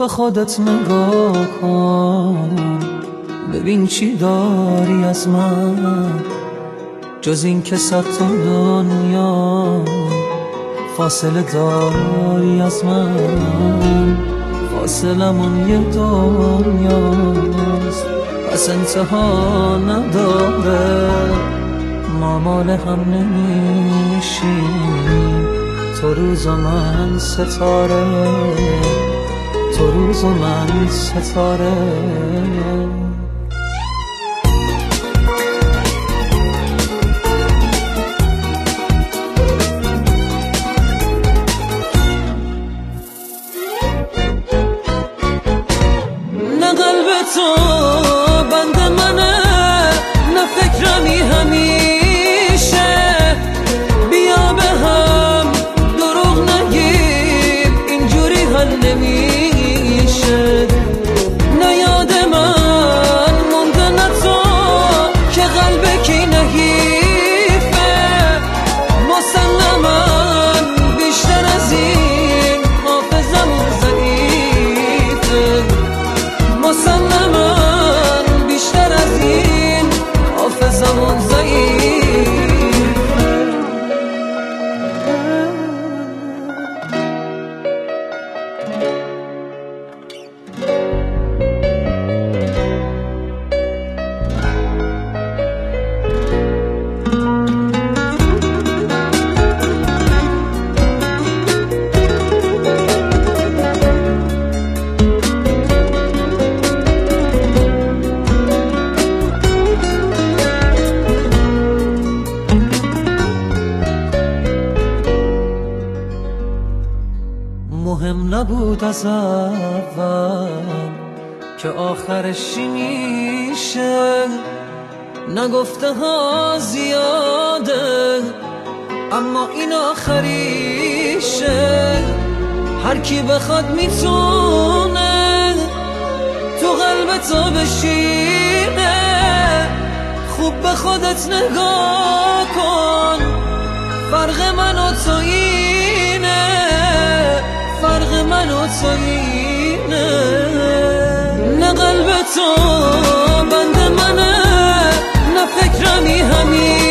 به خودت نگاه کن، ببین چی داری از من جز این که صد تا دنیا فاصله داری از من. فاصلمون یه دنیاست پس انتها نداره، ما مال هم نمیشیم. تو روز و من ستاره، تو روز و من ستاره. نه قلب تو بند منه، نه فکرمی همیشه. بیا به هم دروغ نگیم، اینجوری حل نمیشه. نه یاد من مونده نه تو که قلب کی نحیفه. مسلماً بیشتر از این حافظمون ضعیفه. مسلماً بیشتر از این حافظمون ضعیفه. مهم نبود از اول که آخرش چی میشه. نگفته ها زیاده اما این آخریشه. هر کی بخواد میتونه تو قلب تو بشینه. خوب به خودت نگاه کن، فرق من و تو اینه. فرق من و تو اینه. نه قلب تو بند منه، نه فکرمی همین.